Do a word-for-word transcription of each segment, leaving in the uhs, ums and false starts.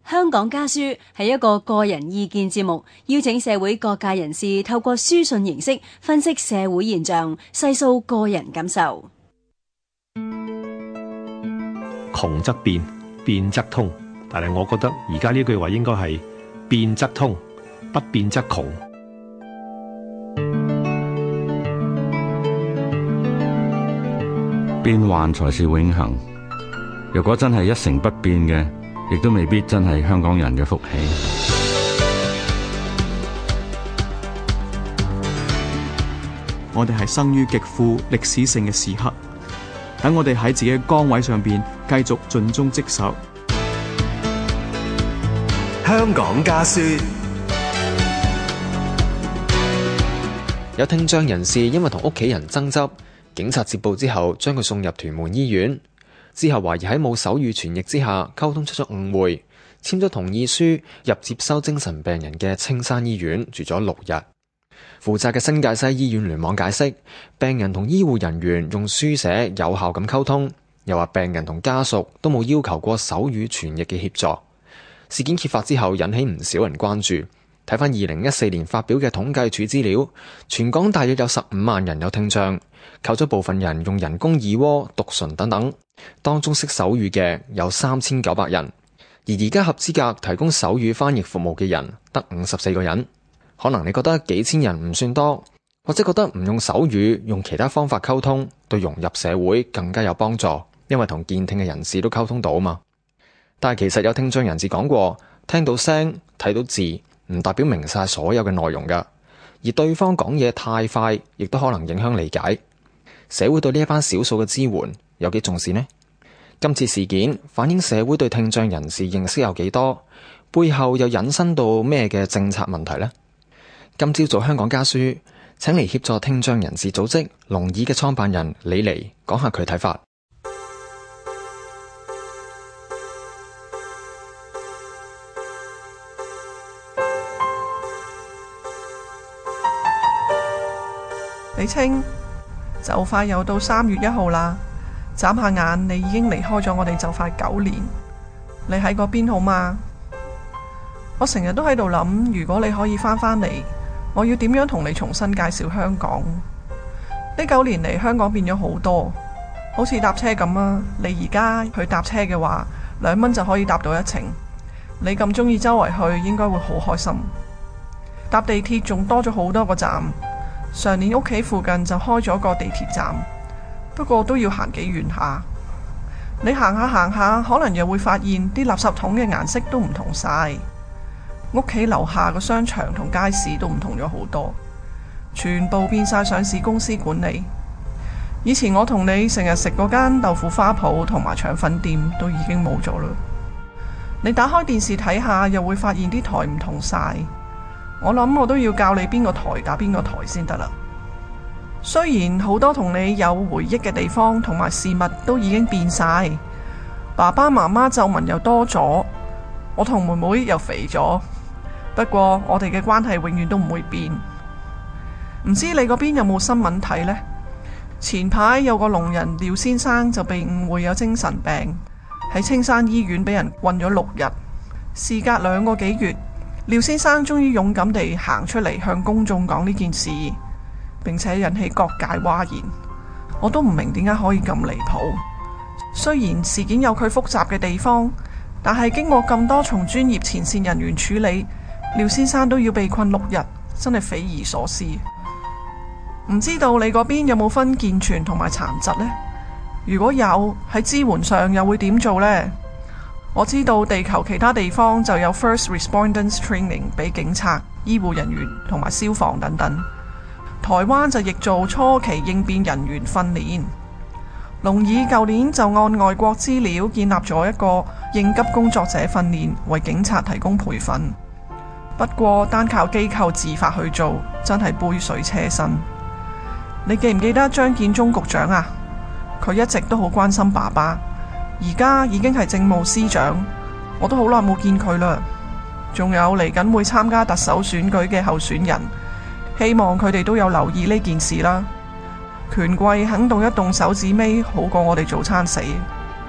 香港家書係一個個人意見節目，邀請社會各界人士透過書信形式分析社會現象，細數個人感受。 窮則變，變則通，但係我覺得而家呢句話應該係變則通，不變則窮。 變幻才是永恆。如果真係一成不變嘅，亦都未必真係香港人嘅福氣。 我哋係生於極富歷史性嘅時刻，等我哋喺自己嘅崗位上邊繼續盡忠職守。 香港家書。 有聽障人士因為同屋企人爭執，警察接報之後將佢送入屯門醫院。之後懷疑喺冇手語傳譯之下溝通出咗誤會，簽咗同意書入接收精神病人嘅青山醫院住咗六日。負責嘅新界西醫院聯網解釋，病人同醫護人員用書寫有效咁溝通，又話病人同家屬都冇要求過手語傳譯嘅協助。事件揭發之後引起唔少人關注。睇返二零一四年發表嘅統計處資料，全港大約有十五萬人有聽障，扣咗部分人用人工耳蝸、讀唇等等，當中識手語嘅有三千九百人，而而家合資格提供手語翻譯服務嘅人得五十四個人。可能你覺得幾千人唔算多，或者覺得唔用手語，用其他方法溝通對融入社會更加有幫助，因為同健聽嘅人士都溝通到嘛。但係其實有聽障人士講過，聽到聲、睇到字唔代表明晒所有嘅內容㗎，而對方講嘢太快，亦都可能影響理解。社會對呢一班少數嘅支援有幾重視呢？今次事件反映社會對聽障人士認識有幾多，背後又引申到咩嘅政策問題呢？今朝早香港家書請嚟協助聽障人士組織龍耳嘅創辦人李妮講下佢睇法。 李清，就快又到三月一號啦，眨下眼你已經離開咗我哋就快九年。你喺嗰邊好嗎？我成日都喺度諗，如果你可以翻返嚟，我要點樣同你重新介紹香港？呢九年嚟，香港變咗好多，好似搭車咁啊！你而家去搭車嘅話，兩蚊就可以搭到一程。你咁中意周圍去，應該會好開心。搭地鐵仲多咗好多個站。上年屋企附近就開咗個地鐵站，不過都要行幾遠下。你行下行下，可能又會發現啲垃圾桶嘅顏色都唔同晒。屋企樓下個商場同街市都唔同咗好多，全部變晒上市公司管理。以前我同你成日食嗰間豆腐花鋪同埋腸粉店都已經冇咗啦。你打開電視睇下，又會發現啲台唔同晒。我諗我都要教你邊個台打邊個台先得啦。雖然好多同你有回憶嘅地方同埋事物都已經變晒，爸爸媽媽皺紋又多咗，我同妹妹又肥咗。不過我哋嘅關係永遠都唔會變。唔知你嗰邊有冇新聞睇呢？前排有個聾人廖先生就被誤會有精神病，喺青山醫院俾人困咗六日。事隔兩個幾月，廖先生終於勇敢地行出嚟向公眾講呢件事，並且引起各界譁然。我都唔明點解可以咁離譜。雖然事件有佢複雜嘅地方，但係經過咁多重專業前線人員處理，廖先生都要被困六日，真係匪夷所思。唔知道你嗰邊有冇分健全同埋殘疾呢？如果有，喺支援上又會點做呢？我知道地球其他地方就有 First Responders Training 俾警察、醫護人員同埋消防等等。台灣就亦做初期應變人員訓練。龍耳舊年就按外國資料建立咗一個應急工作者訓練，為警察提供培訓。不過單靠機構自發去做，真係杯水車薪。你記唔記得張建宗局長啊？佢一直都好關心爸爸。而家已經係政務司長，我都好耐冇見佢啦。仲有嚟緊會參加特首選舉嘅候選人，希望佢哋都有留意呢件事啦。權貴肯動一動手指尾，好過我哋早餐死。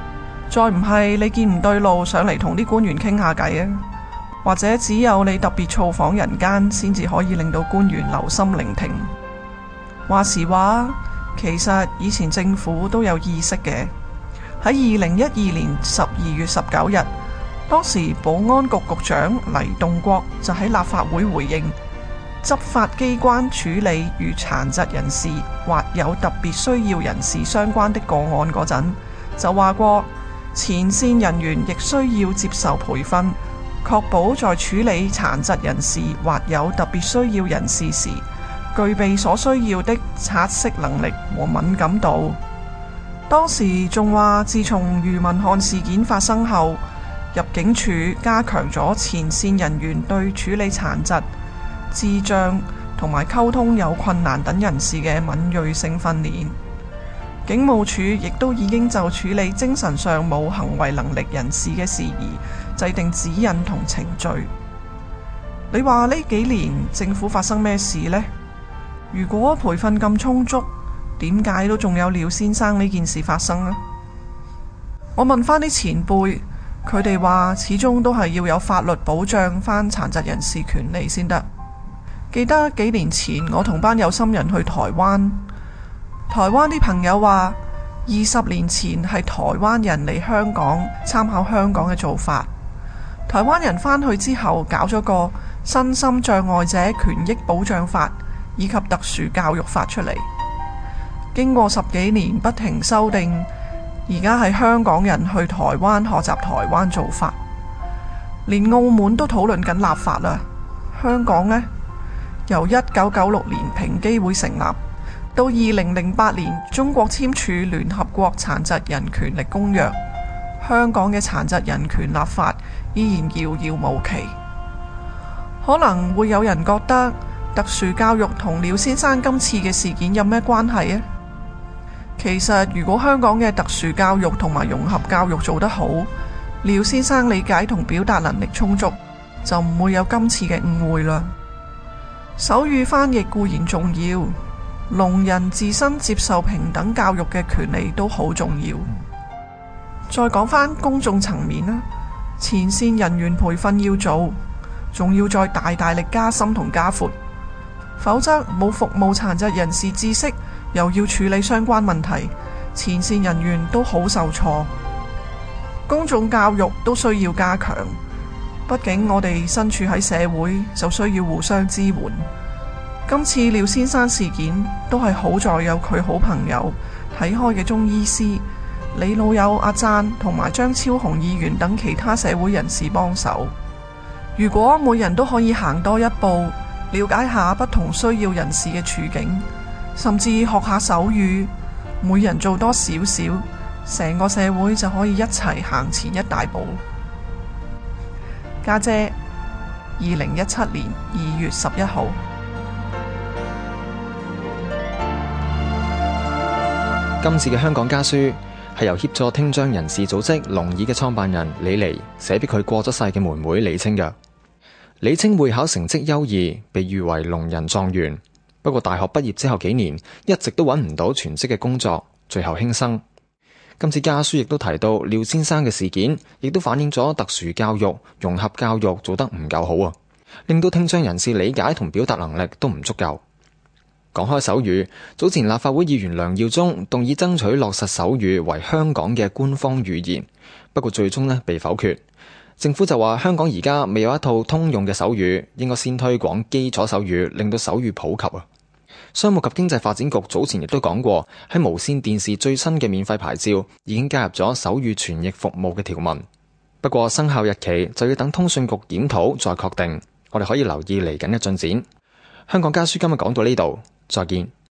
再唔係你見唔對路上嚟同啲官員傾下偈啊，或者只有你特別造訪人間先至可以令到官員留心聆聽。話時話，其實以前政府都有意識嘅。喺二零一二年十二月十九日，當時保安局局長黎棟國就喺立法會回應執法機關處理與殘疾人士或有特別需要人士相關的個案嗰陣，就話過前線人員亦需要接受培訓，確保在處理殘疾人士或有特別需要人士時，具備所需要的察識能力和敏感度。當時仲話，自從余文漢事件發生後，入境處加強咗前線人員對處理殘疾、智障同埋溝通有困難等人士嘅敏銳性訓練。警務處亦都已經就處理精神上冇行為能力人士嘅事宜制定指引同程序。你話呢幾年政府發生咩事呢？如果培訓咁充足，點解都仲有廖先生呢件事發生呢？我問翻啲前輩，佢哋話始終都係要有法律保障翻殘疾人士權利先得。記得幾年前我同班有心人去台灣，台灣啲朋友話二十年前係台灣人嚟香港參考香港嘅做法，台灣人返去之後搞咗個身心障礙者權益保障法以及特殊教育法出嚟。經過十幾年不停修訂，而家係香港人去台灣學習台灣做法，連澳門都討論緊立法啦。香港呢，由一九九六年平機會成立，到二零零八年中國簽署聯合國殘疾人權利公約，香港嘅殘疾人權立法依然遙遙無期。可能會有人覺得特殊教育同廖先生今次嘅事件有咩關係啊？其實如果香港嘅特殊教育同埋融合教育做得好，廖先生理解同表達能力充足，就唔會有今次嘅誤會啦。手語翻譯固然重要，聾人自身接受平等教育嘅權利都好重要。再講返公眾層面啦，前線人員培訓要做，仲要再大大力加深同加闊，否則冇服務殘疾人士知識，又要處理相關問題，前線人員都好受挫。公眾教育都需要加強，畢竟我哋身處喺社會，就需要互相支援。今次廖先生事件都係好在有佢好朋友睇開嘅中醫師、你老友阿贊同埋張超雄議員等其他社會人士幫手。如果每人都可以行多一步，了解下不同需要人士嘅處境，甚至學下手語，每人做多少少，成個社會就可以一齊行前一大步。家姐，二零一七年二月十一號。 今次嘅香港家書係由協助聽障人士組織聾耳嘅創辦人李妮寫俾佢過咗世嘅妹妹李清嘅。李清會考成績優異，被譽為聾人狀元。不過大學畢業之後幾年，一直都揾唔到全職嘅工作，最後輕生。今次家書亦都提到廖先生嘅事件，亦都反映咗特殊教育、融合教育做得唔夠好啊，令到聽障人士理解同表達能力都唔足夠。講開手語，早前立法會議員梁耀忠動議爭取落實手語為香港嘅官方語言，不過最終呢被否決。政府就話香港而家未有一套通用嘅手語，應該先推廣基礎手語，令到手語普及啊。商務及經濟發展局早前亦都講過，喺無線電視最新嘅免費牌照已經加入咗手語傳譯服務嘅條文，不過生效日期就要等通訊局檢討再確定。我哋可以留意嚟緊嘅進展。香港家書今日講到呢度，再見。